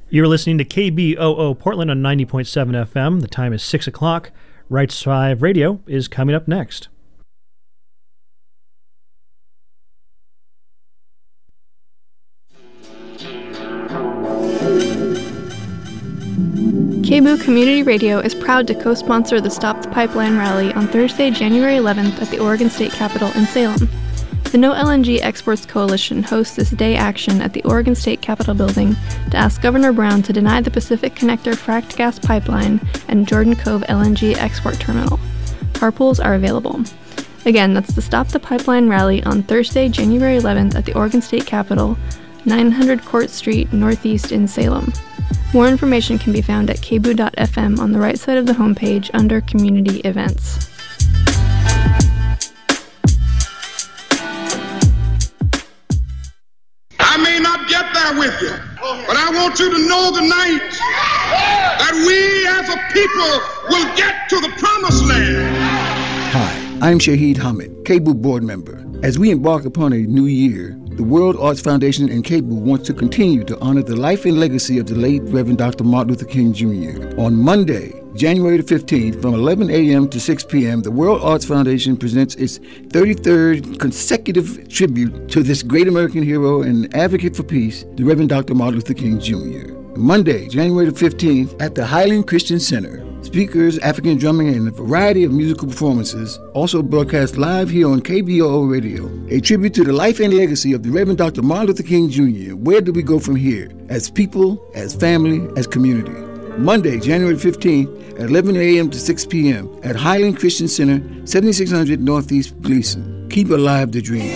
You're listening to KBOO Portland on 90.7 FM. The time is 6 o'clock. Right to Survive Radio is coming up next. KBOO Community Radio is proud to co-sponsor the Stop the Pipeline rally on Thursday, January 11th at the Oregon State Capitol in Salem. The No LNG Exports Coalition hosts this day action at the Oregon State Capitol building to ask Governor Brown to deny the Pacific Connector fracked gas pipeline and Jordan Cove LNG export terminal. Carpools are available. Again, that's the Stop the Pipeline rally on Thursday, January 11th at the Oregon State Capitol, 900 Court Street, Northeast in Salem. More information can be found at kboo.fm on the right side of the homepage under Community Events. I may not get there with you, but I want you to know tonight that we as a people will get to the promised land. Hi, I'm Shahid Hamid, KBOO board member. As we embark upon a new year, the World Arts Foundation and KBOO wants to continue to honor the life and legacy of the late Reverend Dr. Martin Luther King Jr. On Monday, January the 15th, from 11 a.m. to 6 p.m., the World Arts Foundation presents its 33rd consecutive tribute to this great American hero and advocate for peace, the Reverend Dr. Martin Luther King Jr. Monday, January the 15th, at the Highland Christian Center. Speakers, African drumming, and a variety of musical performances also broadcast live here on KBOO Radio. A tribute to the life and legacy of the Reverend Dr. Martin Luther King Jr. Where do we go from here? As people, as family, as community. Monday, January 15th at 11 a.m. to 6 p.m. at Highland Christian Center, 7600 Northeast Gleason. Keep alive the dream.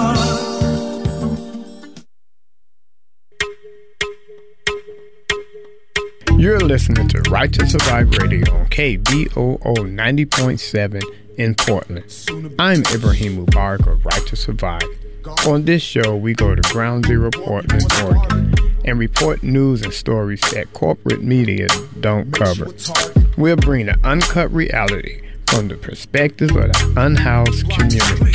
You're listening to Right to Survive Radio on KBOO 90.7 in Portland. I'm Ibrahim Mubarak of Right to Survive. On this show, we go to Ground Zero Portland, Oregon, and report news and stories that corporate media don't cover. We'll bring the uncut reality from the perspective of the unhoused community.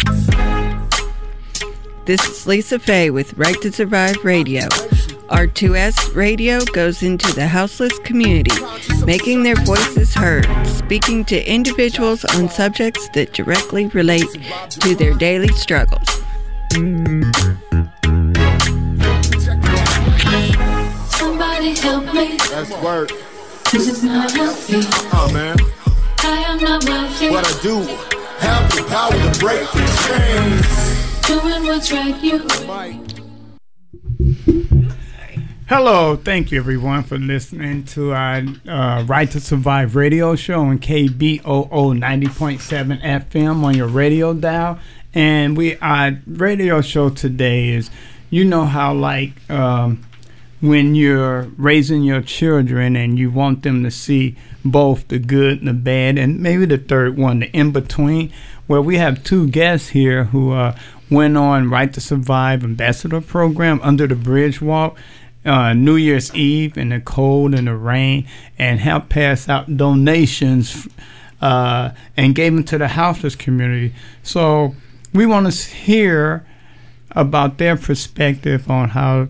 This is Lisa Faye with Right to Survive Radio. R2S Radio goes into the houseless community, making their voices heard, speaking to individuals on subjects that directly relate to their daily struggles. Somebody help me. That's work. This is not healthy. Oh, man. I am not wealthy. What I do, have the power to break the chains. Doing what's right, you. Hello, thank you everyone for listening to our Right to Survive radio show on KBOO 90.7 FM on your radio dial. And our radio show today is, you know how like when you're raising your children and you want them to see both the good and the bad, and maybe the third one, the in-between. Well, we have two guests here who went on Right to Survive Ambassador Program under the Bridge Walk. New Year's Eve in the cold and the rain, and helped pass out donations and gave them to the houseless community. So we want to hear about their perspective on how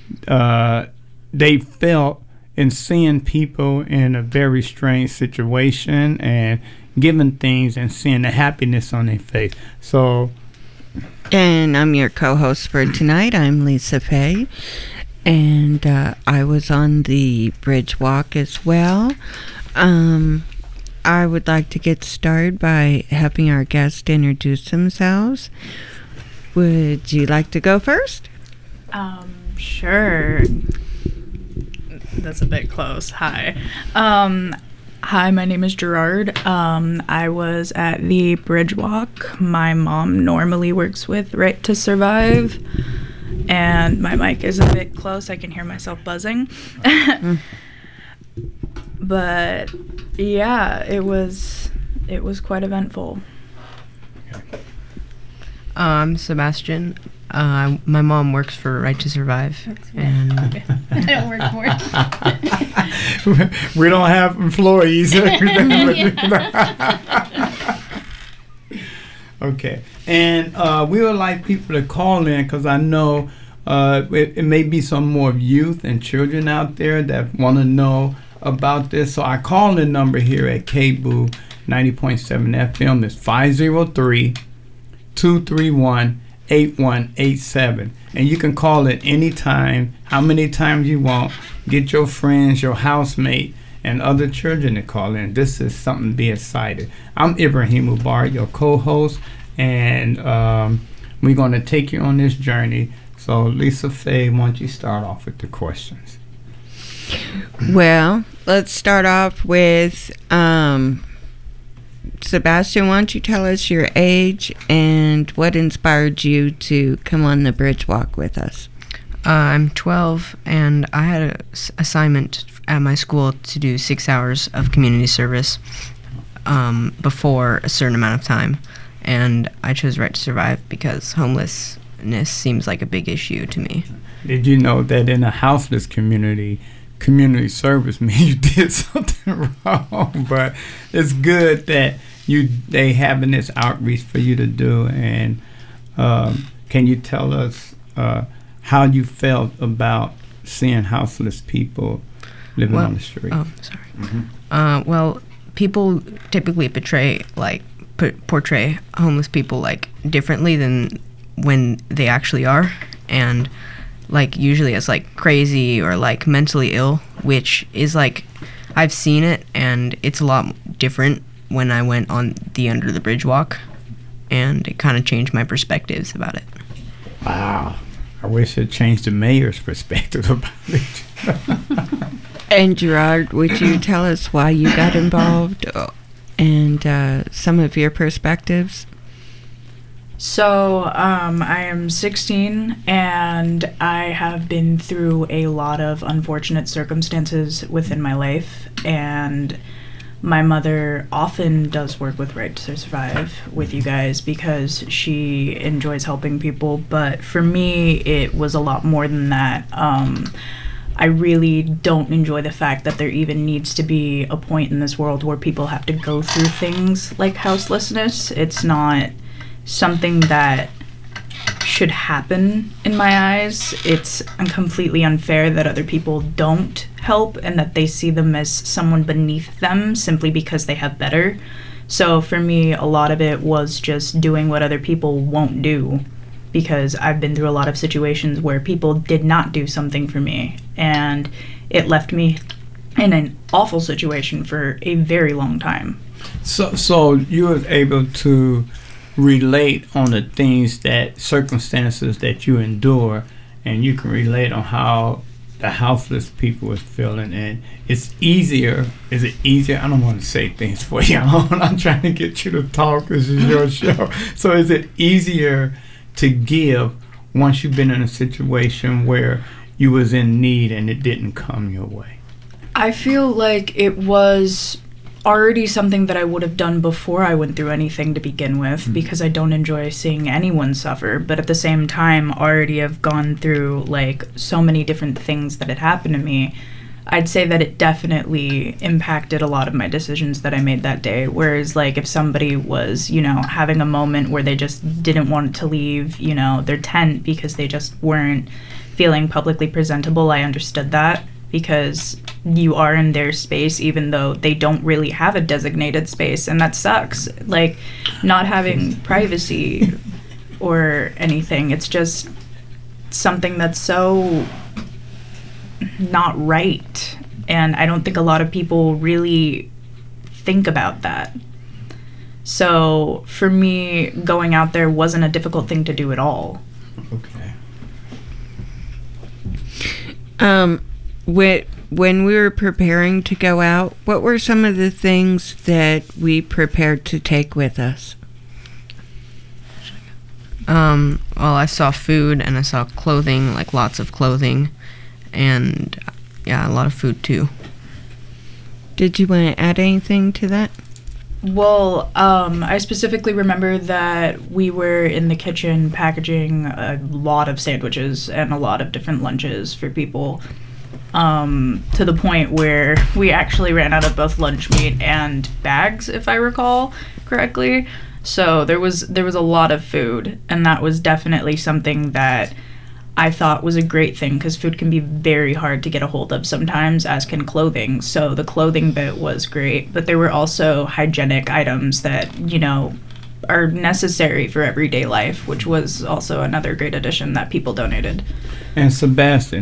they felt in seeing people in a very strange situation and giving things and seeing the happiness on their face. So, and I'm your co-host for tonight. I'm Lisa Faye. And I was on the Bridge Walk as well. I would like to get started by having our guest introduce themselves. Would you like to go first? Sure. That's a bit close. Hi. Hi, my name is Gerard. I was at the Bridge Walk. My mom normally works with Right to Survive. And my mic is a bit close. I can hear myself buzzing. But yeah, it was quite eventful. I'm Sebastian. My mom works for Right to Survive. And okay. I don't work for it. We don't have employees. Okay. And we would like people to call in because I know it may be some more youth and children out there that want to know about this. So I call the number here at KBOO 90.7 FM is 503-231-8187. And you can call it anytime, how many times you want. Get your friends, your housemate, and other children to call in. This is something to be excited. I'm Ibrahim Mubarak, your co-host, and we're going to take you on this journey. So, Lisa Faye, why don't you start off with the questions? Well, let's start off with Sebastian. Why don't you tell us your age and what inspired you to come on the Bridge Walk with us? I'm 12, and I had an assignment at my school to do 6 hours of community service before a certain amount of time, and I chose Right to Survive because homelessness seems like a big issue to me. Did you know that in a houseless community service means you did something wrong? But it's good that they having this outreach for you to do. And can you tell us how you felt about seeing houseless people living on the street? Oh, sorry. Mm-hmm. Well, people typically portray homeless people like differently than when they actually are, and like usually as like crazy or like mentally ill, which is like I've seen it, and it's a lot different when I went on the Under the Bridge Walk, and it kind of changed my perspectives about it. Wow. I wish it changed the mayor's perspective about it. And Gerard, would you tell us why you got involved and some of your perspectives? So, I am 16, and I have been through a lot of unfortunate circumstances within my life, and my mother often does work with Right to Survive with you guys because she enjoys helping people, but for me, it was a lot more than that. I really don't enjoy the fact that there even needs to be a point in this world where people have to go through things like houselessness. It's not something that should happen in my eyes. It's completely unfair that other people don't help and that they see them as someone beneath them simply because they have better. So for me, a lot of it was just doing what other people won't do, because I've been through a lot of situations where people did not do something for me, and it left me in an awful situation for a very long time. So you were able to relate on the things, that circumstances that you endure, and you can relate on how the houseless people is feeling, and it's easier. Is it easier? I don't want to say things for you. I'm trying to get you to talk. This is your show. So is it easier to give once you've been in a situation where you was in need and it didn't come your way? I feel like it was already something that I would have done before I went through anything to begin with, because I don't enjoy seeing anyone suffer, but at the same time already have gone through like so many different things that had happened to me. I'd say that it definitely impacted a lot of my decisions that I made that day. Whereas like if somebody was, having a moment where they just didn't want to leave, their tent because they just weren't feeling publicly presentable, I understood that, because you are in their space even though they don't really have a designated space, and that sucks. Like not having privacy or anything, it's just something that's so not right, and I don't think a lot of people really think about that. So for me, going out there wasn't a difficult thing to do at all. Okay. When we were preparing to go out, what were some of the things that we prepared to take with us? Well, I saw food and I saw clothing, like lots of clothing, and yeah, a lot of food too. Did you want to add anything to that? Well, I specifically remember that we were in the kitchen packaging a lot of sandwiches and a lot of different lunches for people, to the point where we actually ran out of both lunch meat and bags, if I recall correctly. So there was a lot of food, and that was definitely something that I thought was a great thing because food can be very hard to get a hold of sometimes, as can clothing. So the clothing bit was great, but there were also hygienic items that, are necessary for everyday life, which was also another great addition that people donated. And Sebastian,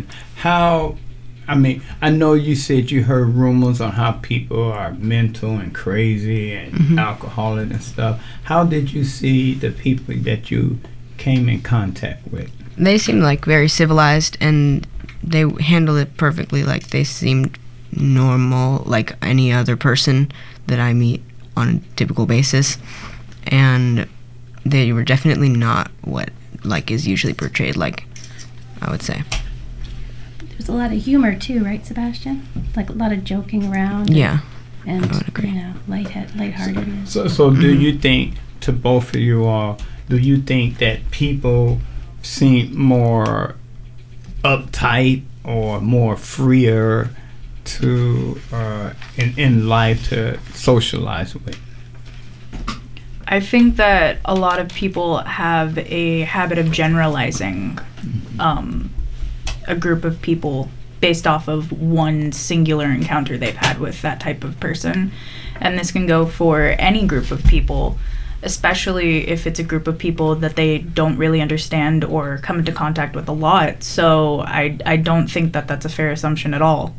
I know you said you heard rumors on how people are mental and crazy and alcoholic and stuff. How did you see the people that you came in contact with? They seemed like very civilized, and they handled it perfectly. Like, they seemed normal, like any other person that I meet on a typical basis. And they were definitely not what is usually portrayed, I would say. There's a lot of humor too, right, Sebastian? Like a lot of joking around. Yeah, and I would agree. Lighthearted. So do you think, to both of you all, do you think that people seem more uptight or more freer to in life to socialize with? I think that a lot of people have a habit of generalizing a group of people based off of one singular encounter they've had with that type of person. And this can go for any group of people, especially if it's a group of people that they don't really understand or come into contact with a lot. So I don't think that that's a fair assumption at all.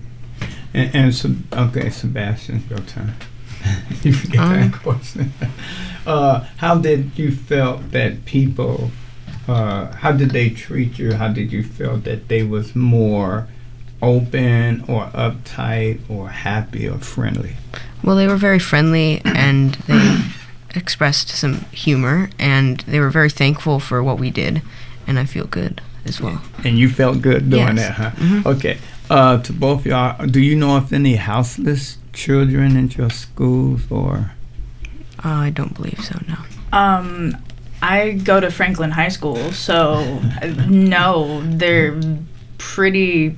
Okay, Sebastian, your turn. You forget that question. How did you felt that people, how did they treat you? How did you feel that they was more open or uptight or happy or friendly? Well, they were very friendly, and they expressed some humor, and they were very thankful for what we did, and I feel good as well. And you felt good doing that, huh? Mm-hmm. Okay. To both y'all, do you know of any houseless children in your schools, or? I don't believe so, no. I go to Franklin High School, so no, they're pretty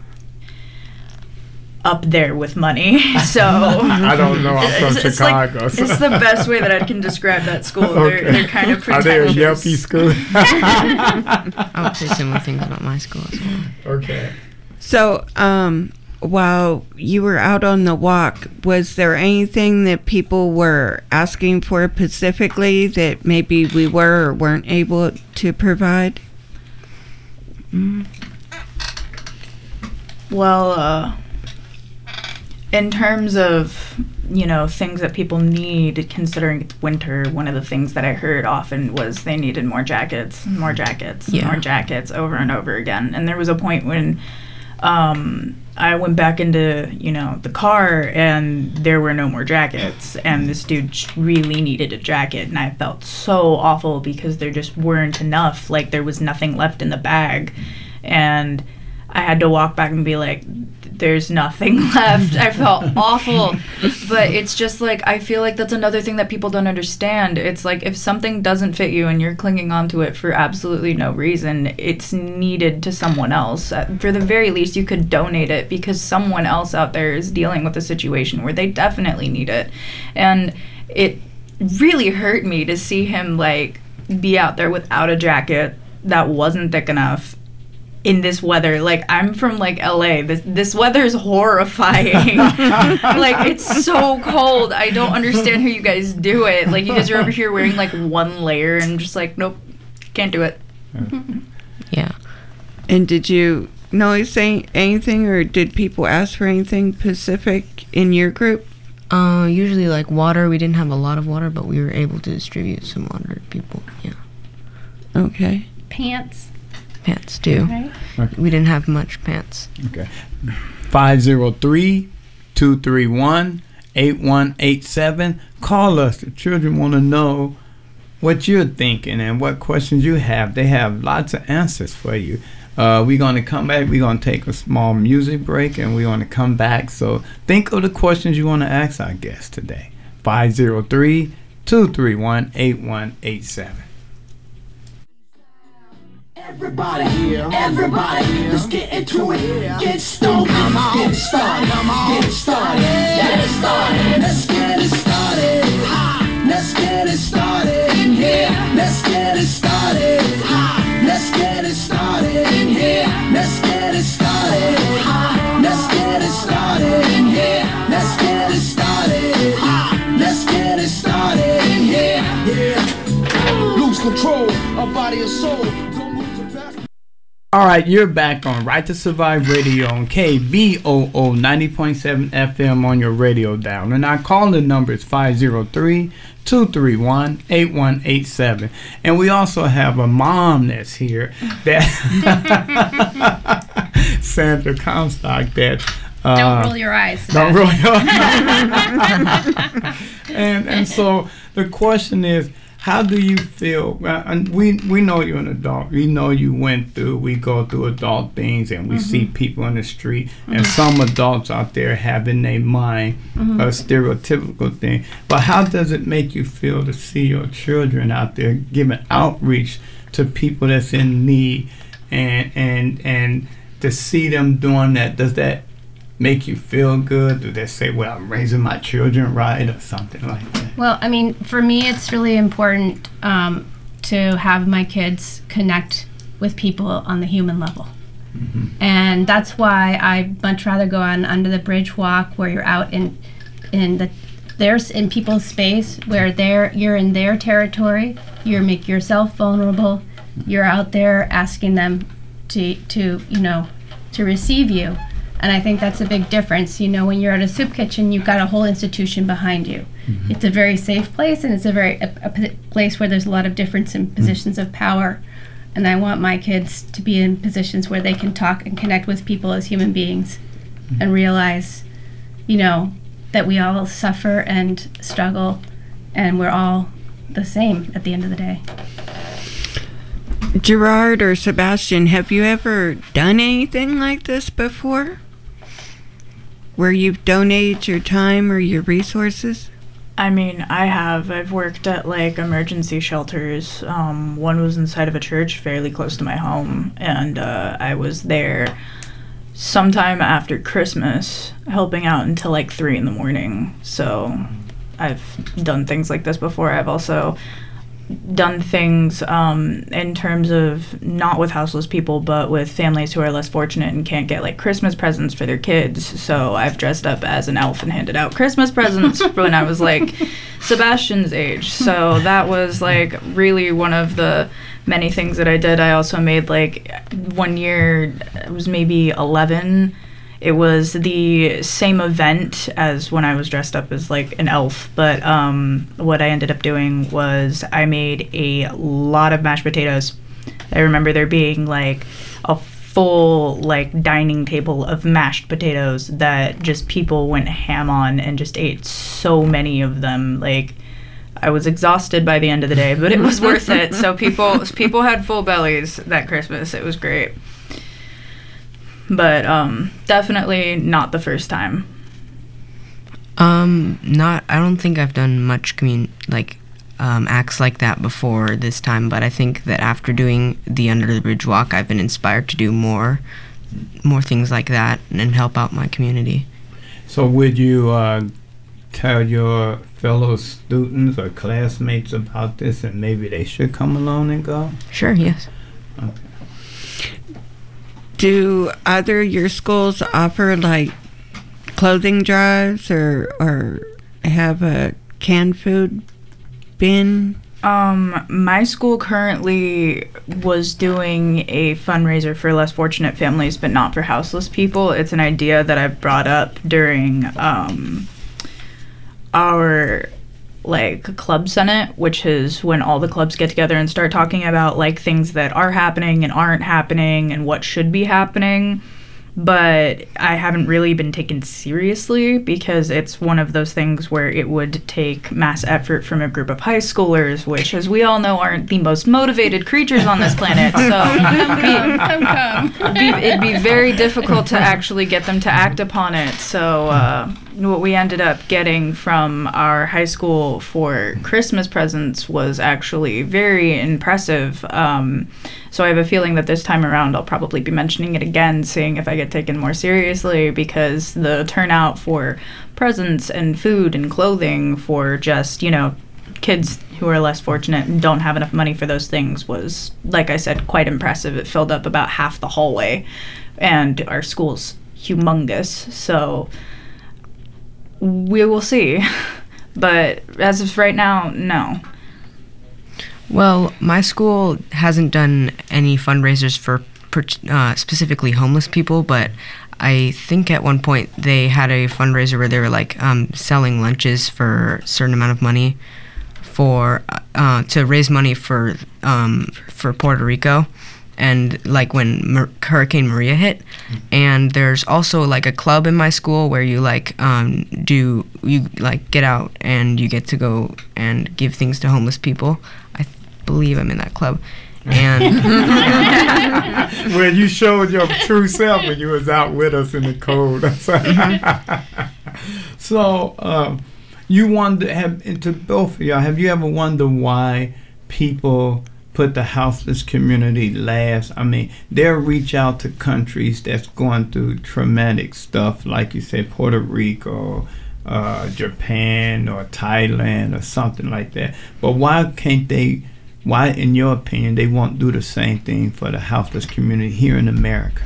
up there with money. So I don't know. I'm from Chicago. It's the best way that I can describe that school. Okay. They're kind of pretentious. Are they a yuppie school? I would say similar things about my school as well. Okay. So, while you were out on the walk, was there anything that people were asking for specifically that maybe we were or weren't able to provide? Well, in terms of, things that people need, considering it's winter, one of the things that I heard often was they needed more jackets, more over and over again. And there was a point when I went back into, the car, and there were no more jackets, and this dude really needed a jacket, and I felt so awful because there just weren't enough. Like, there was nothing left in the bag, and I had to walk back and be like, there's nothing left. I felt awful. But it's just like, I feel like that's another thing that people don't understand. It's like, if something doesn't fit you and you're clinging onto it for absolutely no reason, it's needed to someone else. For the very least, you could donate it because someone else out there is dealing with a situation where they definitely need it. And it really hurt me to see him, be out there without a jacket that wasn't thick enough in this weather. I'm from LA. This weather is horrifying. It's so cold. I don't understand how you guys do it. You guys are over here wearing one layer and just nope, can't do it. Yeah. And did you notice anything, or did people ask for anything specific in your group? Usually water. We didn't have a lot of water, but we were able to distribute some water to people. Yeah. Okay. Pants too. Right. Okay. We didn't have much pants. Okay. 503-231-8187. Call us. The children want to know what you're thinking and what questions you have. They have lots of answers for you. We're going to come back. We're going to take a small music break, and we're going to come back. So think of the questions you want to ask our guests today. 503-231-8187. Everybody, let's get into it. Get stoned, get it started, get it started, get it started. Let's get it started. Let's get it started in here. Let's get it started. Let's get it started. soul. Don't lose your best. All right, you're back on Right to Survive Radio on KBOO 90.7 FM on your radio dial. And our calling number is 503-231-8187. And we also have a mom that's here, that Sandra Comstock, that Don't roll your eyes. don't roll your eyes. and so the question is, how do you feel? And we know you're an adult. We know you we go through adult things, and we see people in the street, and some adults out there have in their mind a stereotypical thing. But how does it make you feel to see your children out there giving outreach to people that's in need, and to see them doing that? Does that make you feel good? Do they say, well, I'm raising my children right, or something like that? Well, I mean, for me, it's really important to have my kids connect with people on the human level. And that's why I much rather go on Under the Bridge Walk, where you're out in people's space, where you're in their territory, you make yourself vulnerable, you're out there asking them to receive you. And I think that's a big difference. You know, when you're at a soup kitchen, you've got a whole institution behind you. It's a very safe place, and it's a place where there's a lot of difference in positions of power. And I want my kids to be in positions where they can talk and connect with people as human beings and realize, that we all suffer and struggle, and we're all the same at the end of the day. Gerard or Sebastian, have you ever done anything like this before? Where you've donated your time or your resources? I mean, I have. I've worked at emergency shelters. One was inside of a church fairly close to my home, and I was there sometime after Christmas, helping out until 3 in the morning. So I've done things like this before. I've also done things in terms of not with houseless people, but with families who are less fortunate and can't get Christmas presents for their kids. So I've dressed up as an elf and handed out Christmas presents when I was Sebastian's age. So that was really one of the many things that I did. I also made one year, it was maybe 11. It was the same event as when I was dressed up as an elf, but what I ended up doing was I made a lot of mashed potatoes. I remember there being a full dining table of mashed potatoes that just people went ham on and just ate so many of them. I was exhausted by the end of the day, but it was worth it. So people had full bellies that Christmas. It was great. But definitely not the first time. I don't think I've done much acts like that before this time, but I think that after doing the Under the Bridge Walk, I've been inspired to do more things like that and help out my community. So would you tell your fellow students or classmates about this, and maybe they should come along and go? Sure, yes. Okay. Do either your schools offer clothing drives or have a canned food bin? My school currently was doing a fundraiser for less fortunate families, but not for houseless people. It's an idea that I've brought up during our club senate, which is when all the clubs get together and start talking about things that are happening and aren't happening and what should be happening. But I haven't really been taken seriously because it's one of those things where it would take mass effort from a group of high schoolers, which, as we all know, aren't the most motivated creatures on this planet. So it'd be very difficult to actually get them to act upon it. So what we ended up getting from our high school for Christmas presents was actually very impressive. So I have a feeling that this time around I'll probably be mentioning it again, seeing if I get taken more seriously, because the turnout for presents and food and clothing for just, kids who are less fortunate and don't have enough money for those things was, like I said, quite impressive. It filled up about half the hallway, and our school's humongous, so we will see. But as of right now, no. Well, my school hasn't done any fundraisers for specifically homeless people, but I think at one point they had a fundraiser where they were like selling lunches for a certain amount of money for to raise money for Puerto Rico, and like when Hurricane Maria hit. And there's also like a club in my school where you like get out and you get to go and give things to homeless people. I believe I'm in that club. And well, you showed your true self when you was out with us in the cold. So you wonder, to both of y'all, have you ever wondered why people put the houseless community last? I mean, they'll reach out to countries that's going through traumatic stuff, like you said, Puerto Rico, Japan, or Thailand, or something like that. But why can't they? Why, in your opinion, they won't do the same thing for the houseless community here in America?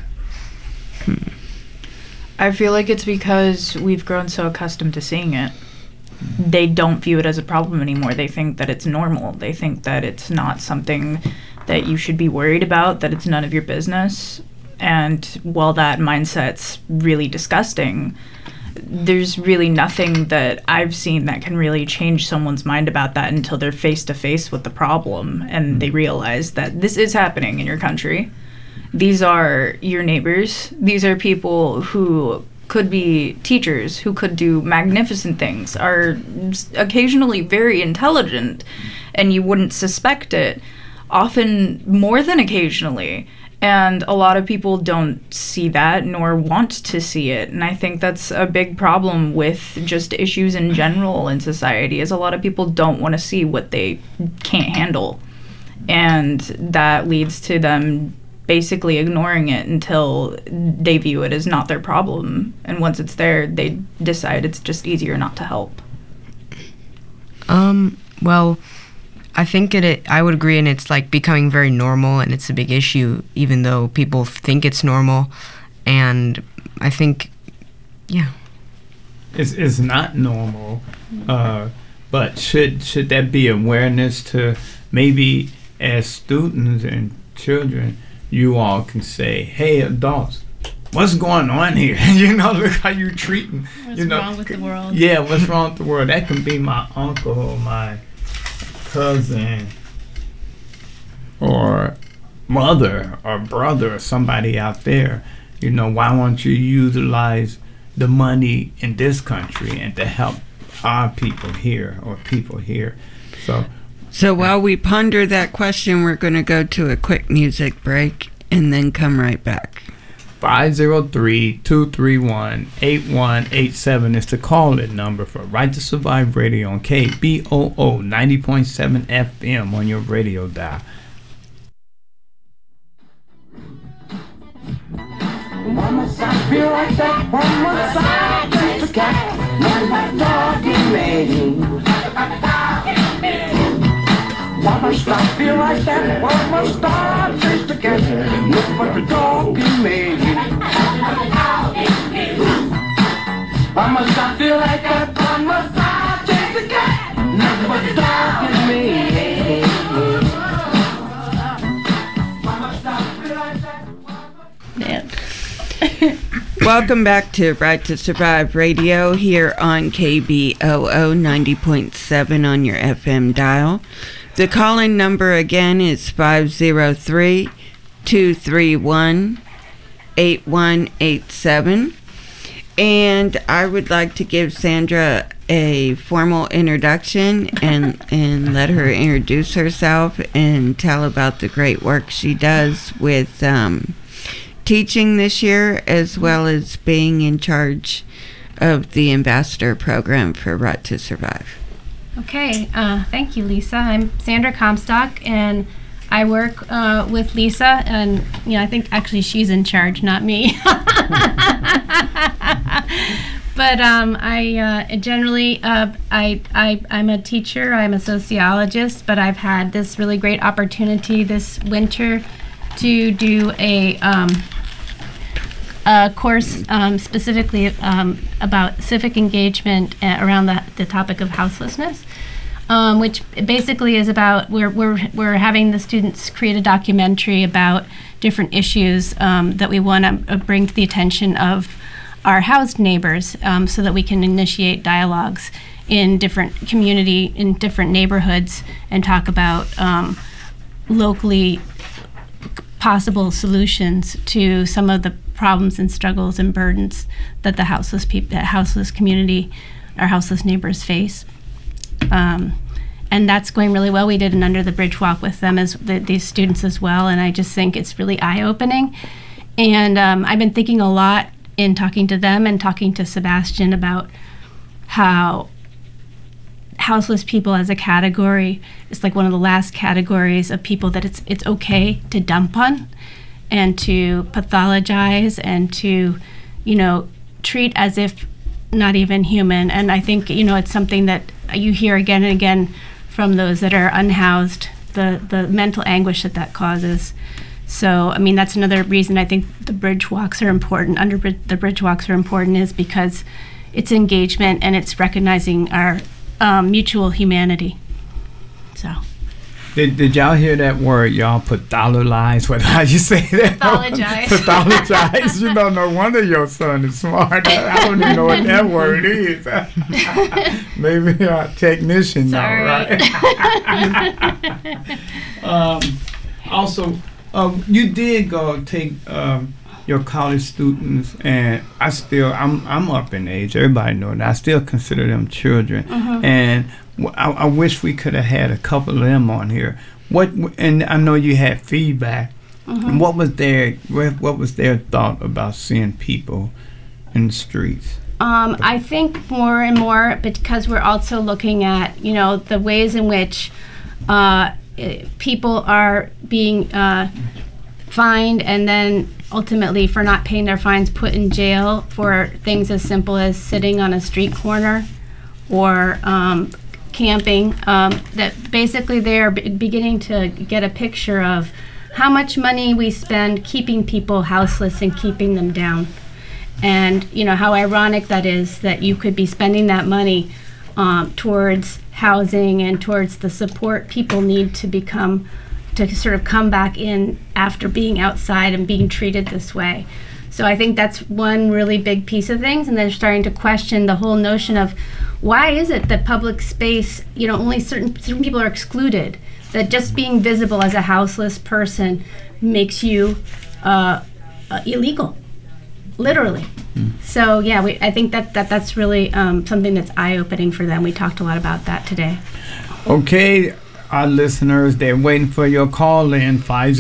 I feel like it's because we've grown so accustomed to seeing it. They don't view it as a problem anymore. They think that it's normal. They think that it's not something that you should be worried about, that it's none of your business. And while that mindset's really disgusting, there's really nothing that I've seen that can really change someone's mind about that until they're face to face with the problem and they realize that this is happening in your country. These are your neighbors. These are people who could be teachers, who could do magnificent things, are occasionally very intelligent, and you wouldn't suspect it, often more than occasionally. And a lot of people don't see that nor want to see it. And I think that's a big problem with just issues in general in society, is a lot of people don't want to see what they can't handle. And that leads to them basically ignoring it until they view it as not their problem. And once it's there, they decide it's just easier not to help. Well, I think I would agree, and it's like becoming very normal, and it's a big issue, even though people think it's normal. And I think, yeah, it's not normal. But should there be awareness to, maybe as students and children, you all can say, "Hey, adults, what's going on here? Look how you're treating. What's wrong with the world?" Yeah, what's wrong with the world? That can be my uncle or my cousin or mother or brother or somebody out there. Why won't you utilize the money in this country and to help our people here or people here? So while we ponder that question, we're going to go to a quick music break and then come right back. 503-231-8187 is the call-in number for Right to Survive Radio on KBOO 90.7 FM on your radio dial. One must I feel like that? One must I drink the cat? One my dog in me. Why must I feel like that? Why must I chase the cat? Look but the dog in me. Why must I feel like that? Why must I chase the cat? Nothing but the dog in me. Why must I feel like that? Welcome back to Right to Survive Radio here on KBOO 90.7 on your FM dial. The call-in number again is 503-231-8187. And I would like to give Sandra a formal introduction and let her introduce herself and tell about the great work she does with teaching this year, as well as being in charge of the ambassador program for Right to Survive. Okay, thank you, Lisa. I'm Sandra Comstock, and I work with Lisa, and I think actually she's in charge, not me. But I generally I'm a teacher. I'm a sociologist, but I've had this really great opportunity this winter to do a course specifically about civic engagement around the topic of houselessness. which basically is about we're having the students create a documentary about different issues that we want to bring to the attention of our housed neighbors, so that we can initiate dialogues in different neighborhoods and talk about locally possible solutions to some of the problems and struggles and burdens that the houseless community, our houseless neighbors face. And that's going really well. We did an Under the Bridge walk with them as these students as well, and I just think it's really eye-opening. And I've been thinking a lot in talking to them and talking to Sebastian about how houseless people as a category is like one of the last categories of people that it's okay to dump on and to pathologize and to, treat as if not even human. And I think, it's something that you hear again and again from those that are unhoused, the mental anguish that causes. So, that's another reason I think the bridge walks are important. The bridge walks are important is because it's engagement and it's recognizing our mutual humanity. So. Did y'all hear that word? Y'all pathologize. How'd you say that? Pathologize. Pathologize. No wonder your son is smart. I don't even know what that word is. Maybe a technician now, right? Also, you did go take your college students, and I'm up in age. Everybody knows that. I still consider them children, and I wish we could have had a couple of them on here. And I know you had feedback. What was their thought about seeing people in the streets? I think more and more, because we're also looking at the ways in which people are being fined and then ultimately for not paying their fines put in jail for things as simple as sitting on a street corner or camping, that basically they're beginning to get a picture of how much money we spend keeping people houseless and keeping them down. And how ironic that is that you could be spending that money towards housing and towards the support people need to sort of come back in after being outside and being treated this way. So I think that's one really big piece of things, and they're starting to question the whole notion of why is it that public space, only certain people are excluded, that just being visible as a houseless person makes you illegal, literally. So yeah, I think that's really something that's eye-opening for them. We talked a lot about that today. Okay, our listeners, they're waiting for your call in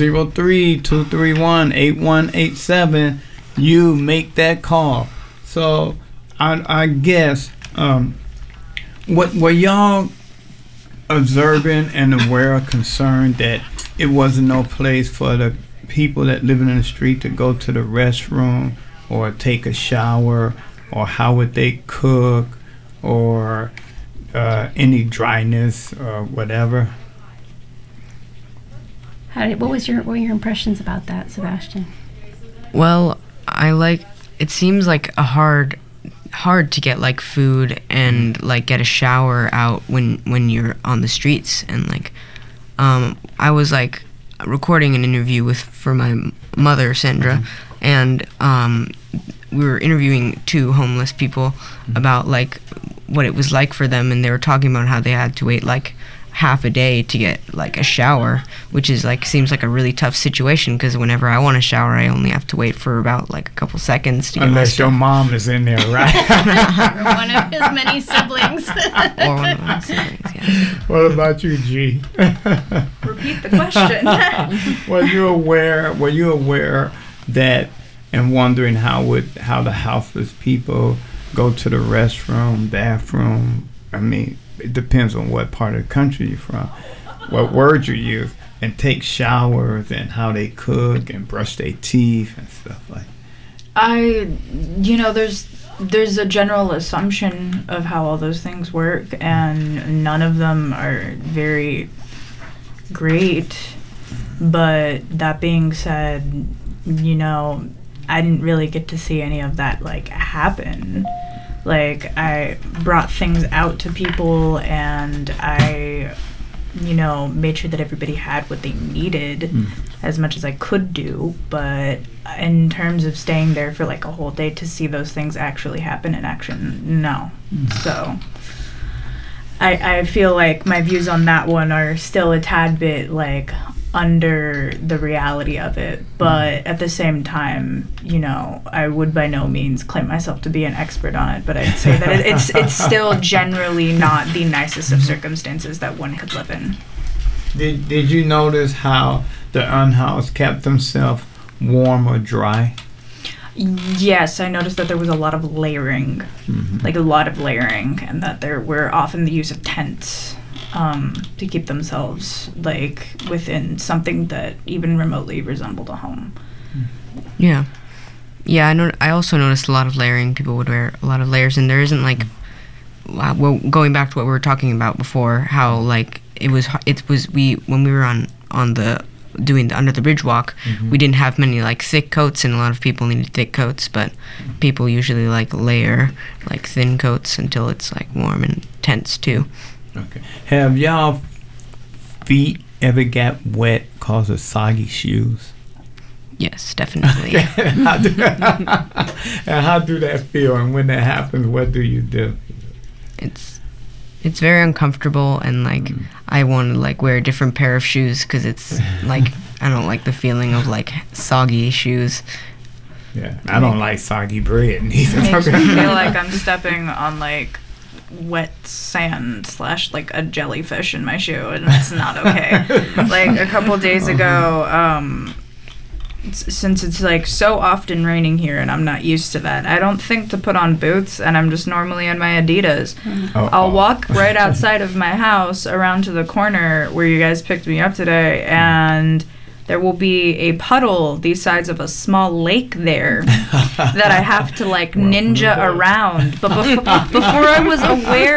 503-231-8187. You make that call. So I guess what were y'all observing and aware or concerned that it wasn't no place for the people that living in the street to go to the restroom or take a shower, or how would they cook, or any dryness or whatever? What were your impressions about that, Sebastian? Well, it seems like a hard to get like food and like get a shower out when you're on the streets. And like I was like recording an interview for my mother, Sandra, and we were interviewing two homeless people about like what it was like for them, and they were talking about how they had to wait like half a day to get like a shower, which is like seems like a really tough situation, because whenever I want to shower I only have to wait for about like a couple seconds to get unless your mom is in there, right? Or one of his many siblings. Or one of my siblings, yeah. What about you, G? Repeat the question. Were you aware that, and wondering how the houseless people go to the restroom, bathroom? I mean, it depends on what part of the country you're from, what words you use, and take showers, and how they cook and brush their teeth and stuff like that. There's a general assumption of how all those things work, and none of them are very great. But that being said, I didn't really get to see any of that like happen. Like, I brought things out to people, and I, made sure that everybody had what they needed as much as I could do. But in terms of staying there for like a whole day to see those things actually happen in action, no. So I feel like my views on that one are still a tad bit like under the reality of it, but at the same time, I would by no means claim myself to be an expert on it, but I'd say that it's still generally not the nicest of circumstances that one could live in. Did you notice how the unhoused kept themselves warm or dry? Yes, I noticed that there was a lot of layering, and that there were often the use of tents to keep themselves like within something that even remotely resembled a home. Yeah, I also noticed a lot of layering. People would wear a lot of layers, and there isn't like, well, going back to what we were talking about before, how like when we were on the doing the Under the Bridge walk, we didn't have many like thick coats, and a lot of people needed thick coats, but people usually like layer like thin coats until it's like warm, and tents too. Okay. Have y'all feet ever got wet cause of soggy shoes? Yes, definitely. How do that feel, and when that happens, what do you do? It's very uncomfortable, and like I want to like wear a different pair of shoes because it's like I don't like the feeling of like soggy shoes. Yeah, I don't like soggy bread neither. It makes me feel like I'm stepping on like wet sand / like a jellyfish in my shoe, and it's not okay. Like a couple days ago, since it's like so often raining here and I'm not used to that, I don't think to put on boots, and I'm just normally in my Adidas. I'll walk right outside of my house around to the corner where you guys picked me up today, and there will be a puddle the size of a small lake there that I have to like ninja around. But before I was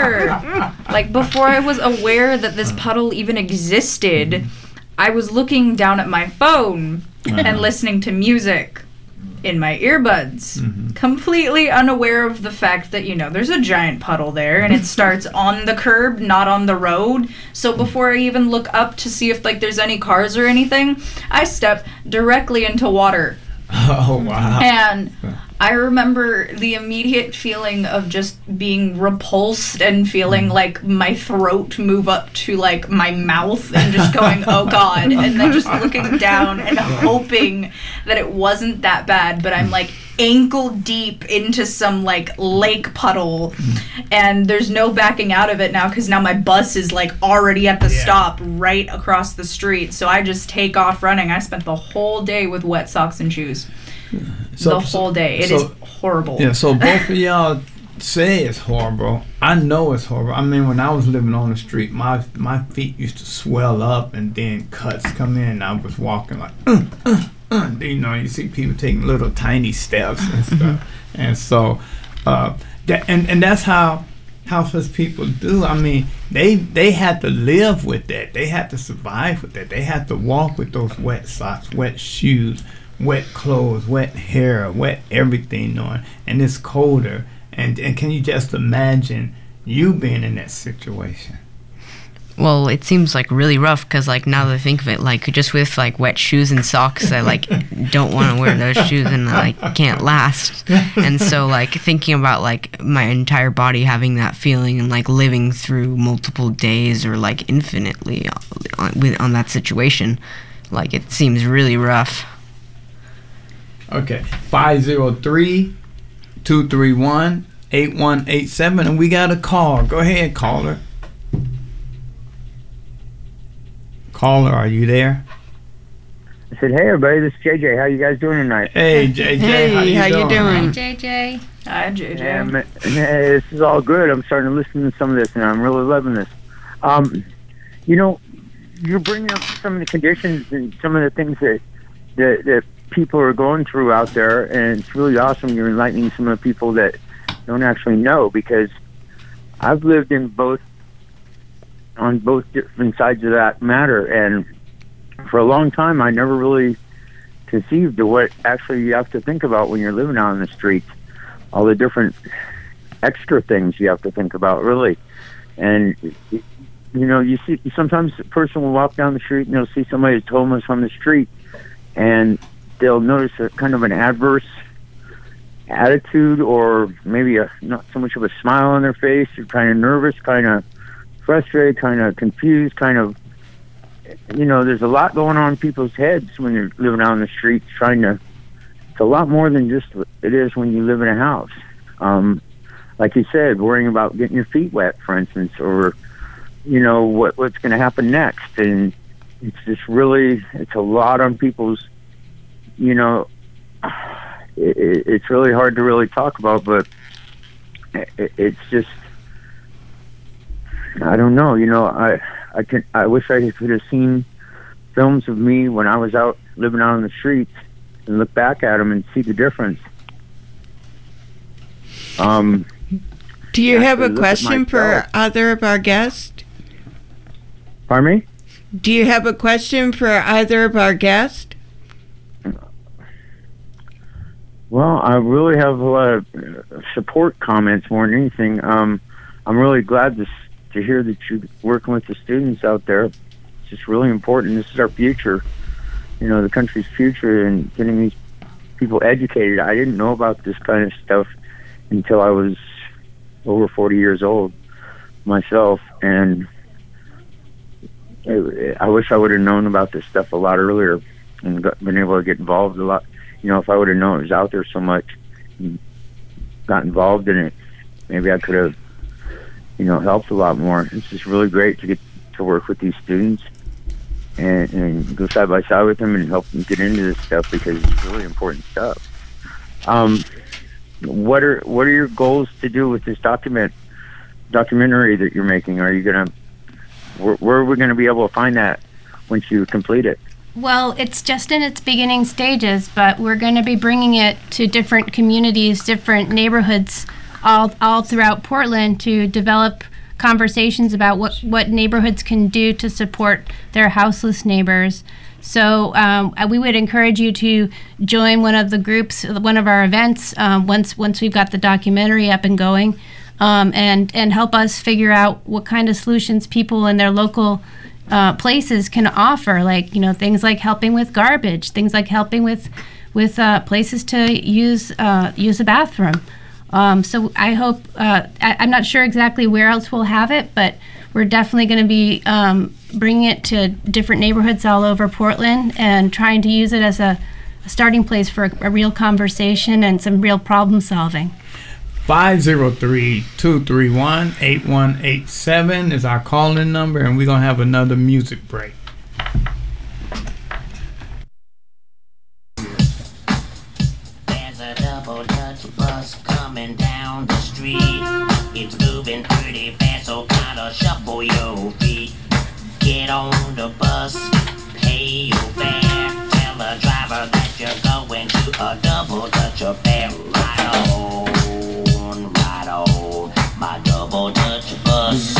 aware that this puddle even existed, I was looking down at my phone and listening to music in my earbuds, completely unaware of the fact that, there's a giant puddle there, and it starts on the curb, not on the road. So before I even look up to see if, like, there's any cars or anything, I step directly into water. Oh, wow. And I remember the immediate feeling of just being repulsed and feeling like my throat move up to like my mouth and just going, oh God, and then just looking down and hoping that it wasn't that bad, but I'm like ankle deep into some like lake puddle, and there's no backing out of it now because now my bus is like already at the stop right across the street, so I just take off running. I spent the whole day with wet socks and shoes. The whole day. It is horrible. Yeah, so both of y'all say it's horrible. I know it's horrible. I mean, when I was living on the street, my feet used to swell up, and then cuts come in, and I was walking like, you see people taking little tiny steps and stuff. And so, and that's how houseless people do. I mean, they had to live with that. They had to survive with that. They had to walk with those wet socks, wet shoes, wet clothes, wet hair, wet everything on, and it's colder. And can you just imagine you being in that situation? Well, it seems like really rough because like now that I think of it, like just with like wet shoes and socks, I like don't want to wear those shoes and I like can't last. And so like thinking about like my entire body having that feeling and like living through multiple days or like infinitely on that situation, like it seems really rough. Okay, 503-231-8187, and we got a call. Go ahead, caller. Caller, are you there? I said, hey, everybody, this is JJ. How you guys doing tonight? Hey, JJ. Hey, how you doing? Hey, JJ. Hi, JJ. This is all good. I'm starting to listen to some of this, and I'm really loving this. You're bringing up some of the conditions and some of the things that people are going through out there, and it's really awesome. You're enlightening some of the people that don't actually know, because I've lived on both different sides of that matter, and for a long time I never really conceived of what actually you have to think about when you're living out on the streets, all the different extra things you have to think about, really. And you see, sometimes a person will walk down the street and they'll see somebody that's homeless on the street, and they'll notice a kind of an adverse attitude, or maybe not so much of a smile on their face. They're kind of nervous, kind of frustrated, kind of confused, kind of, there's a lot going on in people's heads when you're living out on the streets it's a lot more than just it is when you live in a house. Like you said, worrying about getting your feet wet, for instance, or, what's going to happen next. And it's just really, it's a lot on people's, it's really hard to really talk about, but it's just, I don't know, I wish I could have seen films of me when I was out living out on the streets and look back at them and see the difference. Do you have a question for either of our guests? Pardon me? Do you have a question for either of our guests? Well, I really have a lot of support comments more than anything. I'm really glad to hear that you're working with the students out there. It's just really important. This is our future, the country's future, and getting these people educated. I didn't know about this kind of stuff until I was over 40 years old myself, and I wish I would have known about this stuff a lot earlier and been able to get involved a lot. If I would have known it was out there so much and got involved in it, maybe I could have, helped a lot more. It's just really great to get to work with these students and go side by side with them and help them get into this stuff, because it's really important stuff. What are your goals to do with this documentary that you're making? Are you gonna, where are we gonna be able to find that once you complete it? Well, it's just in its beginning stages, but we're going to be bringing it to different communities, different neighborhoods, all throughout Portland, to develop conversations about what neighborhoods can do to support their houseless neighbors. So we would encourage you to join one of the groups, one of our events, once we've got the documentary up and going, and help us figure out what kind of solutions people in their local places can offer, like things like helping with garbage, things like helping with places to use a bathroom. So I hope, I'm not sure exactly where else we'll have it, but we're definitely going to be bringing it to different neighborhoods all over Portland and trying to use it as a starting place for a real conversation and some real problem solving. 503-231-8187 is our call-in number, and we're going to have another music break. There's a double Dutch bus coming down the street. It's moving pretty fast, so kinda shuffle your feet. Get on the bus, pay your fare. Tell the driver that you're going to a double Dutch affair. Right on. My double Dutch bus.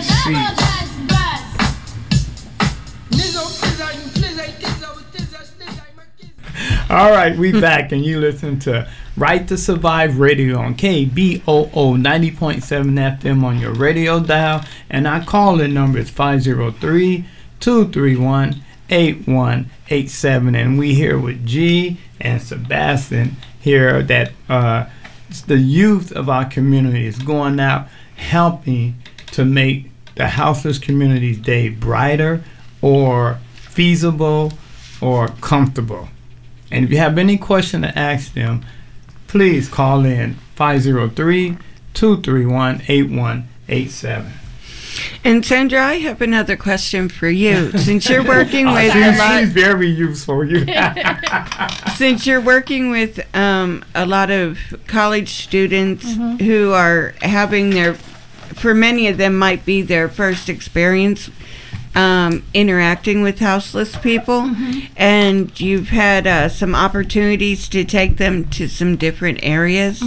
All right, we back, and you listen to Right to Survive Radio on KBOO 90.7 FM on your radio dial, and our call-in number is 503-231-8187, and we here with G and Sebastian here that the youth of our community is going out helping to make the houseless community's day brighter or feasible or comfortable. And if you have any question to ask them, please call in 503-231-8187. And Sandra, I have another question for you. Since you're working with she's very useful. Since you're working with a lot of college students who are having for many of them might be their first experience interacting with houseless people, and you've had some opportunities to take them to some different areas.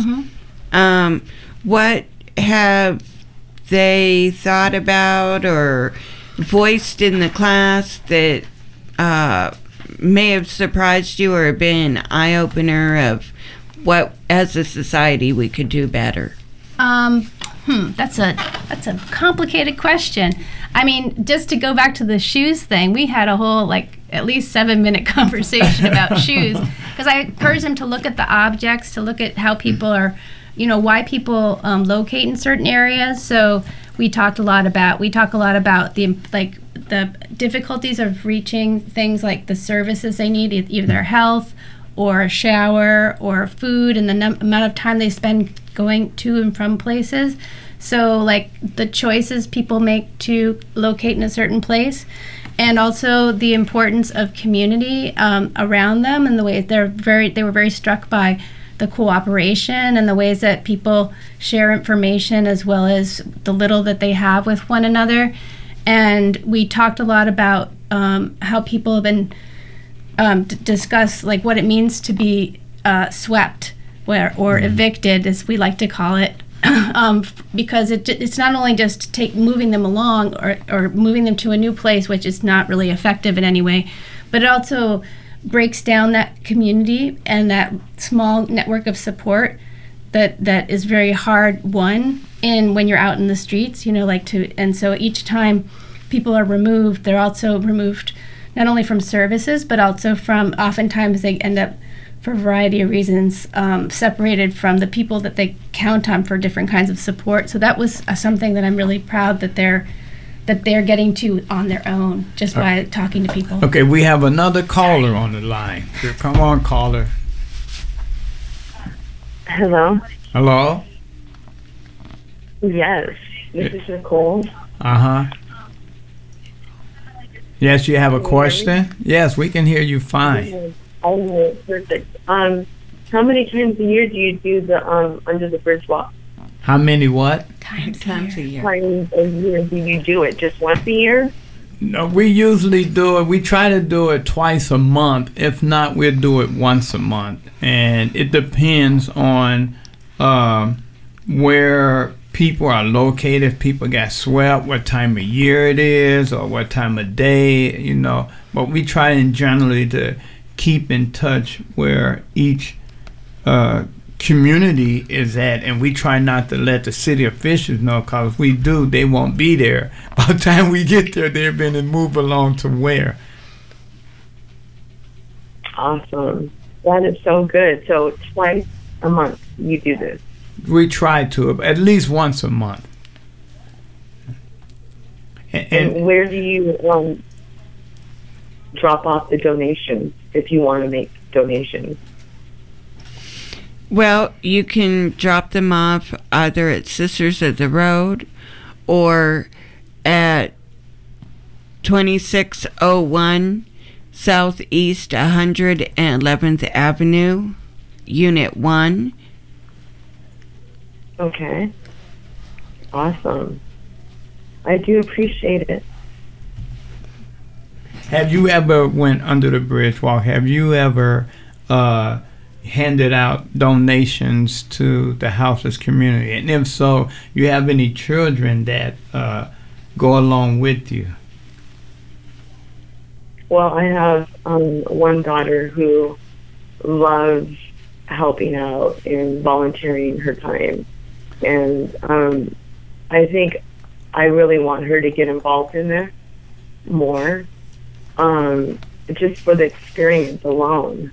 What have they thought about or voiced in the class that may have surprised you or been an eye-opener of what, as a society, we could do better? That's a complicated question. I mean, just to go back to the shoes thing, we had a whole at least 7-minute conversation about shoes, because I encourage them to look at the objects, to look at how people are, why people locate in certain areas. So we talk a lot about the difficulties of reaching things like the services they need, either their health or a shower or food, and the amount of time they spend going to and from places. So the choices people make to locate in a certain place, and also the importance of community around them, and the way they were very struck by the cooperation and the ways that people share information, as well as the little that they have with one another. And we talked a lot about how people have been discuss what it means to be swept or evicted, as we like to call it, because it's not only just moving them along or moving them to a new place, which is not really effective in any way, but it also breaks down that community and that small network of support that is very hard won when you're out in the streets, and so each time people are removed, they're also removed not only from services, but also from, oftentimes they end up, for a variety of reasons, separated from the people that they count on for different kinds of support. So that was something that I'm really proud that they're getting to on their own, just by talking to people. Okay, we have another caller on the line. Here, come on, caller. Hello? Hello? Yes, this is Nicole. Uh-huh. Yes, you have a question? Yes, we can hear you fine. Oh, perfect. How many times a year do you do the Under the Bridge walk? How many what? Times a year. Times a year do you do it? Just once a year? No, we usually do it. We try to do it twice a month. If not, we'll do it once a month. And it depends on where people are located. If people got swept, what time of year it is, or what time of day, But we try generally to keep in touch where each community is at, and we try not to let the city officials know, because if we do, they won't be there. By the time we get there, they've been and moved along to where. Awesome. That is so good. So twice a month you do this? We try to, at least once a month. And where do you drop off the donations if you want to make donations? Well, you can drop them off either at Sisters of the Road or at 2601 Southeast 111th Avenue, Unit 1. Okay. Awesome. I do appreciate it. Have you ever went under the bridge walk? Have you ever handed out donations to the houseless community? And if so, you have any children that go along with you? Well, I have one daughter who loves helping out and volunteering her time. And I think I really want her to get involved in this more, just for the experience alone.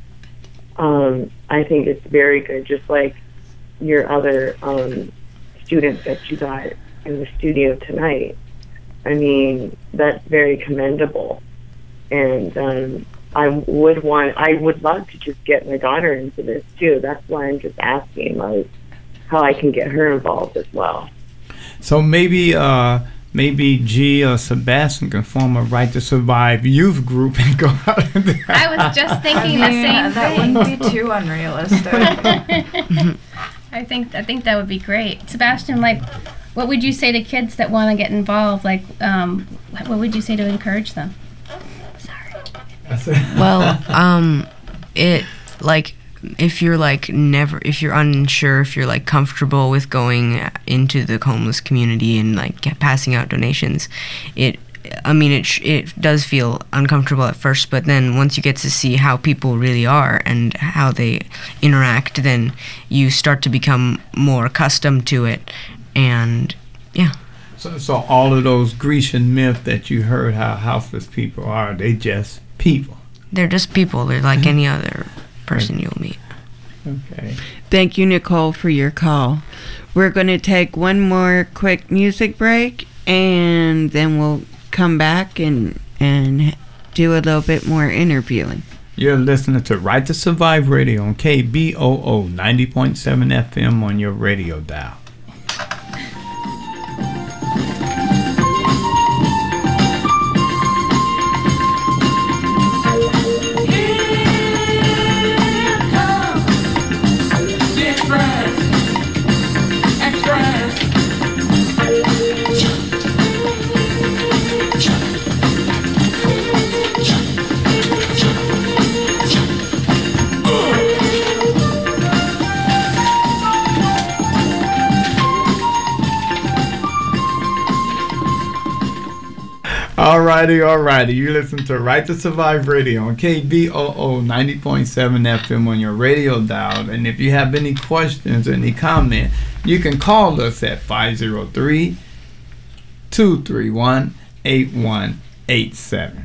I think it's very good, just like your other students that you got in the studio tonight. I mean, that's very commendable. And I would love to just get my daughter into this too. That's why I'm just asking, how I can get her involved as well. So maybe G or Sebastian can form a Right to Survive youth group and go out. I was just thinking the same that thing. wouldn't be too unrealistic. I think that would be great. Sebastian, what would you say to kids that want to get involved? What would you say to encourage them? Well, if you're unsure, if you're comfortable with going into the homeless community and passing out donations, it I mean, it does feel uncomfortable at first, but then once you get to see how people really are and how they interact, then you start to become more accustomed to it, and yeah. So all of those Grecian myths that you heard how houseless people are, they just people. They're just people. They're like any other person you'll meet. Okay. Thank you, Nicole, for your call. We're going to take one more quick music break, and then we'll come back and do a little bit more interviewing. You're listening to Right to Survive Radio on KBOO 90.7 FM on your radio dial. Alrighty. You listen to Right to Survive Radio on KBOO 90.7 FM on your radio dial. And if you have any questions or any comment, you can call us at 503-231-8187.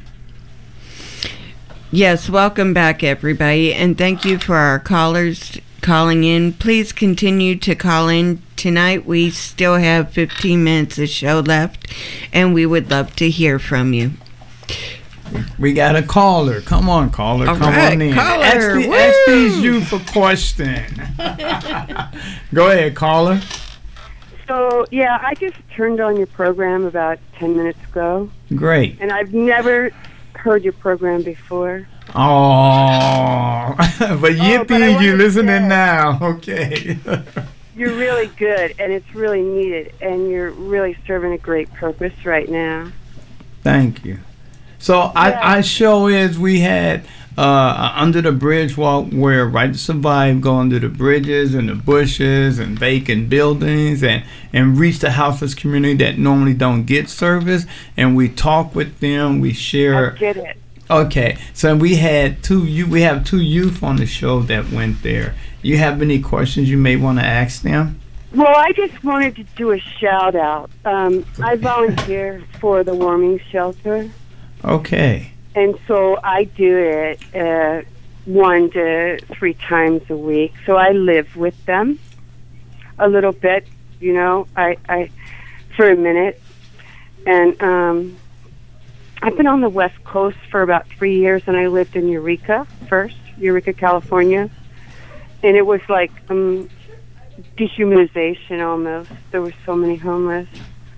Yes, welcome back, everybody, and thank you for our callers calling in. Please continue to call in. Tonight we still have 15 minutes of show left, and we would love to hear from you. We got a caller. Come on, caller. All Come right, on in. caller. Ask these youth a question. Go ahead, caller. So, yeah, I just turned on your program about 10 minutes ago. Great. And I've never heard your program before. Oh, but yippee, you listening now. Okay. You're really good, and it's really needed, and you're really serving a great purpose right now. Thank you. So our show is we had Under the Bridge walk where Right to Survive go under the bridges and the bushes and vacant buildings and reach the houseless community that normally don't get service, and we talk with them. We share. I get it. Okay, so we have two youth on the show that went there. You have any questions you may want to ask them? Well, I just wanted to do a shout out. I volunteer for the warming shelter. Okay. And so I do it 1 to 3 times a week. So I live with them a little bit, you know, I for a minute. And I've been on the West Coast for about 3 years, and I lived in Eureka, California. And it was like dehumanization almost. There were so many homeless.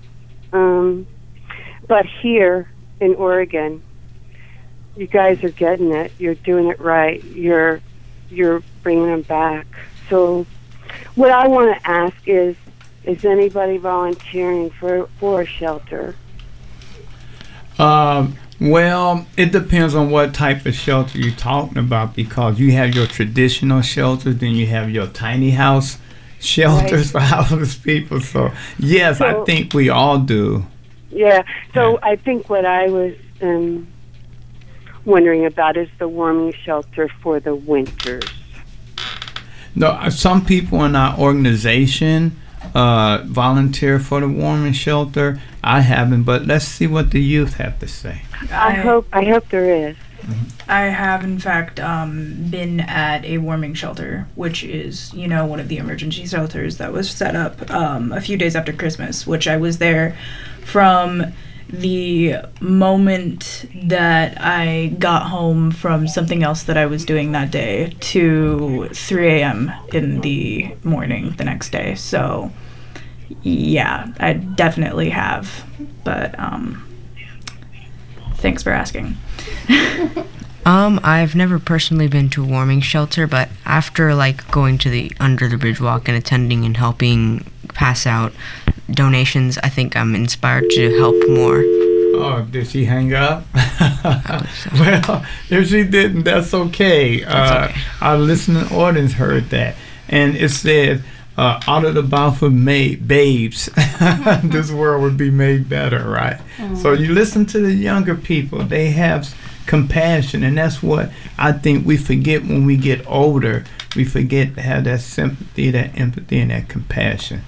But here in Oregon, you guys are getting it. You're doing it right. You're bringing them back. So what I want to ask is anybody volunteering for a shelter? Well, it depends on what type of shelter you're talking about, because you have your traditional shelters, then you have your tiny house shelters for homeless people. So, yes, I think we all do. Yeah. So I think what I was wondering about is the warming shelter for the winters. No, some people in our organization volunteer for the warming shelter. I haven't, but let's see what the youth have to say. I hope there is. I have, in fact, been at a warming shelter, which is, one of the emergency shelters that was set up a few days after Christmas, which I was there from the moment that I got home from something else that I was doing that day to 3 a.m. in the morning the next day. So, yeah, I definitely have. But thanks for asking. I've never personally been to a warming shelter, but after going to the Under the Bridge walk and attending and helping pass out donations, I think I'm inspired to help more. Oh, did she hang up? Well, if she didn't, that's okay. Our listening audience heard that, and it said out of the mouth of babes, this world would be made better, right? So you listen to the younger people. They have compassion, and that's what I think we forget when we get older. We forget to have that sympathy, that empathy, and that compassion.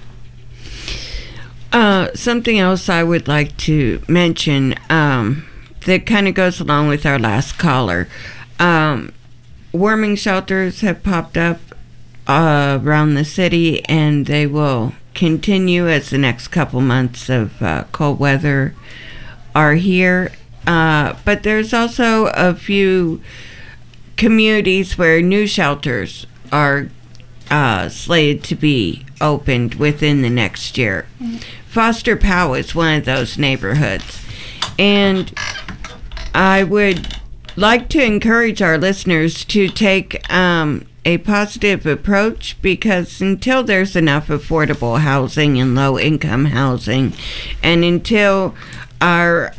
Something else I would like to mention that kind of goes along with our last caller. Warming shelters have popped up around the city, and they will continue as the next couple months of cold weather are here. But there's also a few communities where new shelters are slated to be opened within the next year. Foster Powell is one of those neighborhoods. And I would like to encourage our listeners to take a positive approach, because until there's enough affordable housing and low-income housing, and until our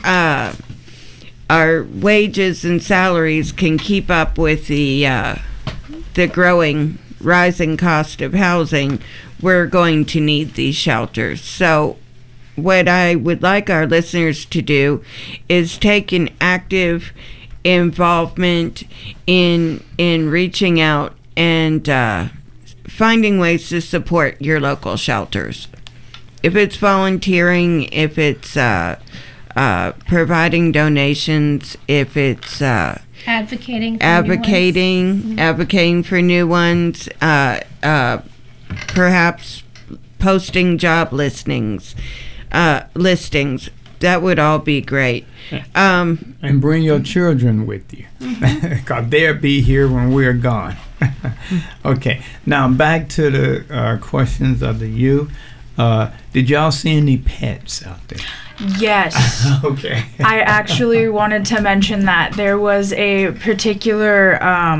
wages and salaries can keep up with the rising cost of housing, we're going to need these shelters. So what I would like our listeners to do is take an active involvement in reaching out and finding ways to support your local shelters. If it's volunteering, if it's providing donations, if it's advocating for new ones, perhaps posting job listings, that would all be great. And bring your children with you, because they'll be here when we're gone. Okay, now back to the questions of the youth. Did y'all see any pets out there? Yes. Okay. I actually wanted to mention that there was a particular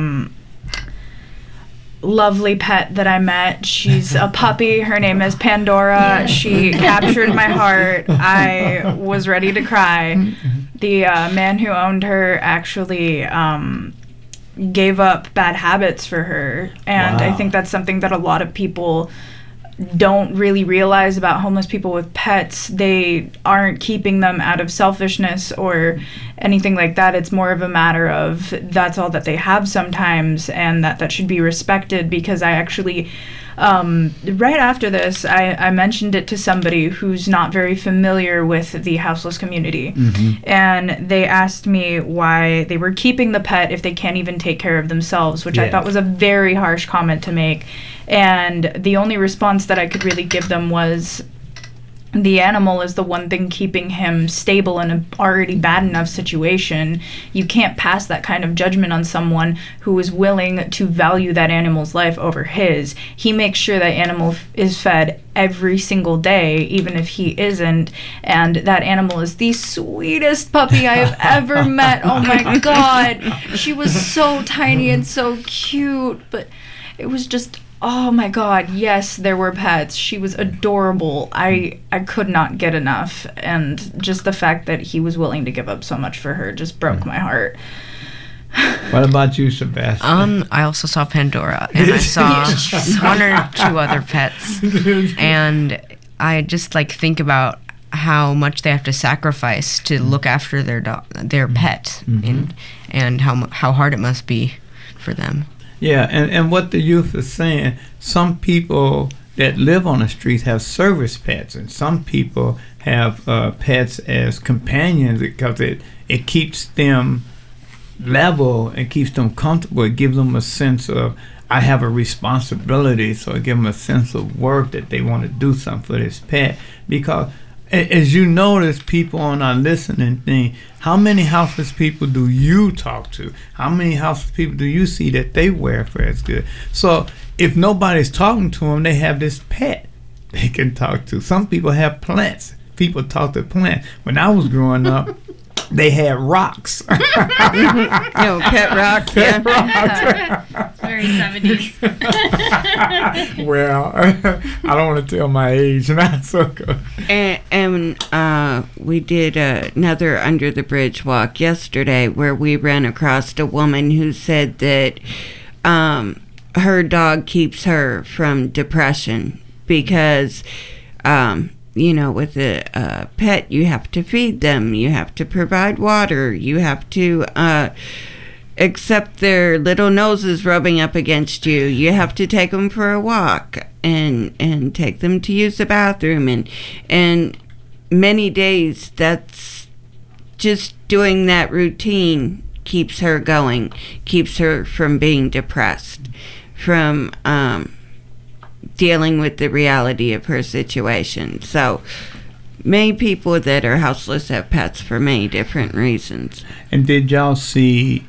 lovely pet that I met. She's a puppy. Her name is Pandora. She captured my heart. I was ready to cry. The man who owned her actually gave up bad habits for her. And I think that's something that a lot of people don't really realize about homeless people with pets. They aren't keeping them out of selfishness or anything like that. It's more of a matter of that's all that they have sometimes, and that should be respected. Because I actually right after this, I mentioned it to somebody who's not very familiar with the houseless community. And they asked me why they were keeping the pet if they can't even take care of themselves, which I thought was a very harsh comment to make. And the only response that I could really give them was, the animal is the one thing keeping him stable in an already bad enough situation. You can't pass that kind of judgment on someone who is willing to value that animal's life over his. He makes sure that animal is fed every single day, even if he isn't. And that animal is the sweetest puppy I have ever met. Oh my God. She was so tiny and so cute, but it was just, oh my God, yes, there were pets. She was adorable. I could not get enough. And just the fact that he was willing to give up so much for her just broke my heart. What about you, Sebastian? I also saw Pandora, and I saw one or two other pets. And I just think about how much they have to sacrifice to look after their pet, and how hard it must be for them. Yeah, and what the youth is saying, some people that live on the streets have service pets, and some people have pets as companions because it keeps them level and keeps them comfortable. It gives them a sense of, I have a responsibility, so it gives them a sense of work that they want to do something for this pet. Because as you notice, people on our listening thing, how many houseless people do you talk to? How many houseless people do you see that they welfare is good? So if nobody's talking to them, they have this pet they can talk to. Some people have plants. People talk to plants. When I was growing up, they had rocks. Pet rocks. Pet rocks. Very 70s. Well, I don't want to tell my age. Not so good. And we did another Under the Bridge walk yesterday where we ran across a woman who said that her dog keeps her from depression because, with a pet, you have to feed them, you have to provide water, you have to accept their little noses rubbing up against you, you have to take them for a walk and take them to use the bathroom, and many days that's just doing that routine keeps her going, keeps her from being depressed, from dealing with the reality of her situation. So many people that are houseless have pets for many different reasons. And did y'all see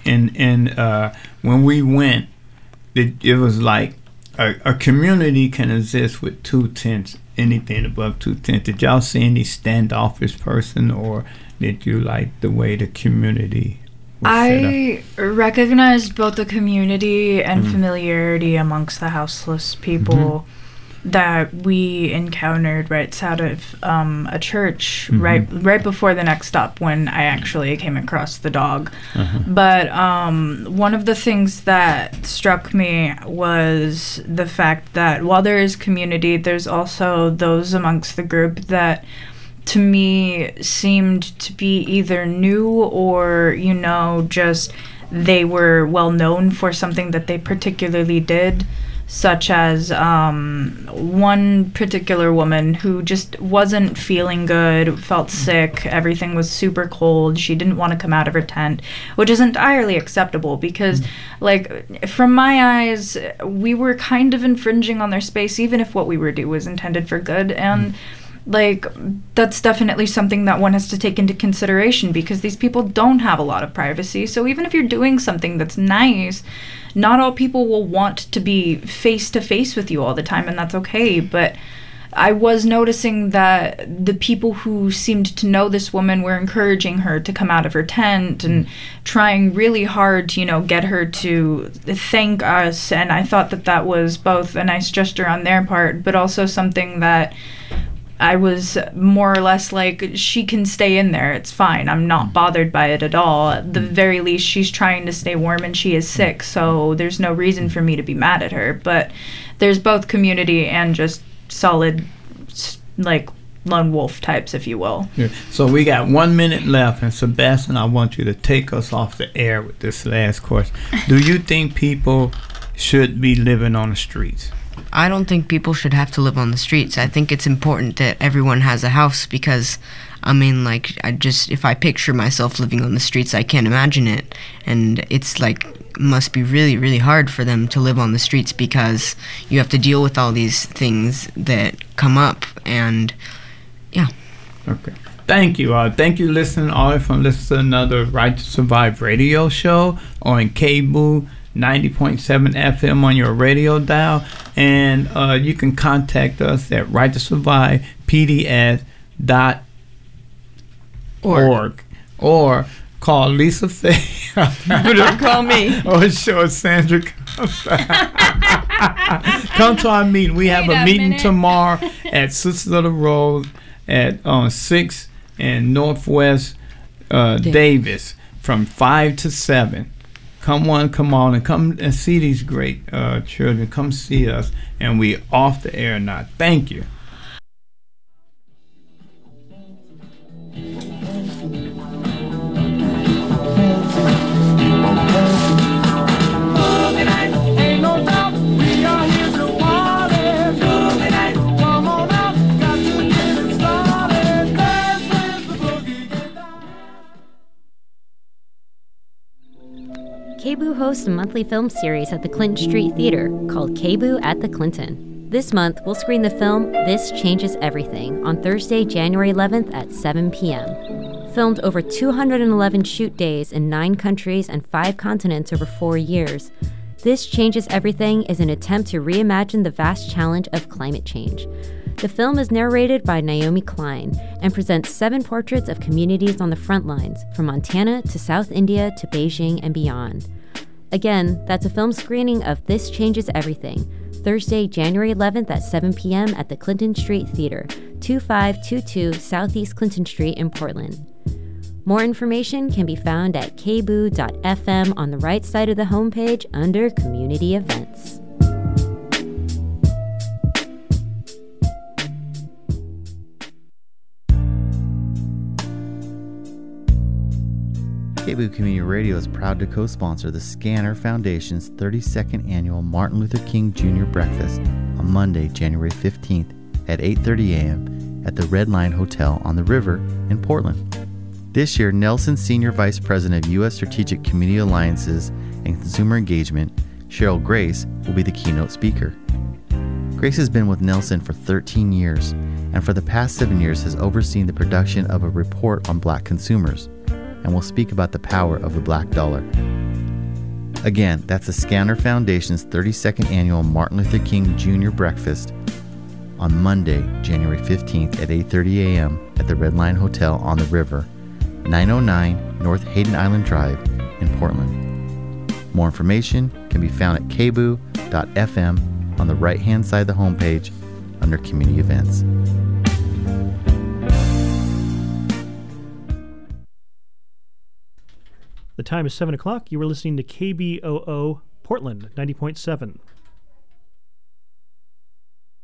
when we went, it was like a community can exist with 2 tents, anything above 2 tents. Did y'all see any standoffish person, or did you like the way the community was set up? I recognized both the community and familiarity amongst the houseless people that we encountered right out of a church right before the next stop when I actually came across the dog. But one of the things that struck me was the fact that while there is community, there's also those amongst the group that to me seemed to be either new or, just they were well known for something that they particularly did, such as one particular woman who just wasn't feeling good, felt sick, everything was super cold, she didn't want to come out of her tent, which is entirely acceptable because, from my eyes, we were kind of infringing on their space, even if what we were doing was intended for good, and that's definitely something that one has to take into consideration because these people don't have a lot of privacy. So even if you're doing something that's nice, not all people will want to be face to face with you all the time, and that's okay. But I was noticing that the people who seemed to know this woman were encouraging her to come out of her tent and trying really hard to, get her to thank us. And I thought that was both a nice gesture on their part, but also something that I was more or less like, she can stay in there, it's fine, I'm not bothered by it at all. At the very least, she's trying to stay warm and she is sick, so there's no reason for me to be mad at her. But there's both community and just solid, lone wolf types, if you will. Yeah. So we got 1 minute left, and Sebastian, I want you to take us off the air with this last question. Do you think people should be living on the streets? I don't think people should have to live on the streets. I think it's important that everyone has a house because, if I picture myself living on the streets, I can't imagine it. And it's must be really, really hard for them to live on the streets because you have to deal with all these things that come up. And, yeah. Okay. Thank you. Thank you, listening to another Right to Survive radio show on KBOO 90.7 FM on your radio dial, and you can contact us at righttosurvivepds.org or call Lisa Faye. Don't call me. Or show Sandra. Come to our meeting. We have a meeting tomorrow at Sisters of the Rose at 6 and Northwest Davis from 5 to 7. Come on, and come and see these great children. Come see us, and we off the air now. Thank you. KBOO hosts a monthly film series at the Clinton Street Theater called KBOO at the Clinton. This month, we'll screen the film This Changes Everything on Thursday, January 11th at 7 p.m. Filmed over 211 shoot days in 9 countries and 5 continents over 4 years, This Changes Everything is an attempt to reimagine the vast challenge of climate change. The film is narrated by Naomi Klein and presents 7 portraits of communities on the front lines, from Montana to South India to Beijing and beyond. Again, that's a film screening of This Changes Everything, Thursday, January 11th at 7 p.m. at the Clinton Street Theater, 2522 Southeast Clinton Street in Portland. More information can be found at kboo.fm on the right side of the homepage under Community Events. KBOO Community Radio is proud to co-sponsor the Scanner Foundation's 32nd Annual Martin Luther King Jr. Breakfast on Monday, January 15th at 8:30 a.m. at the Red Line Hotel on the River in Portland. This year, Nelson Senior Vice President of U.S. Strategic Community Alliances and Consumer Engagement, Cheryl Grace, will be the keynote speaker. Grace has been with Nelson for 13 years, and for the past 7 years has overseen the production of a report on Black consumers, and will speak about the power of the Black dollar. Again, that's the Scanner Foundation's 32nd Annual Martin Luther King Jr. Breakfast on Monday, January 15th at 8:30 a.m. at the Red Line Hotel on the River, 909 North Hayden Island Drive in Portland. More information can be found at kboo.fm on the right-hand side of the homepage under Community Events. The time is 7 o'clock. You were listening to KBOO Portland 90.7.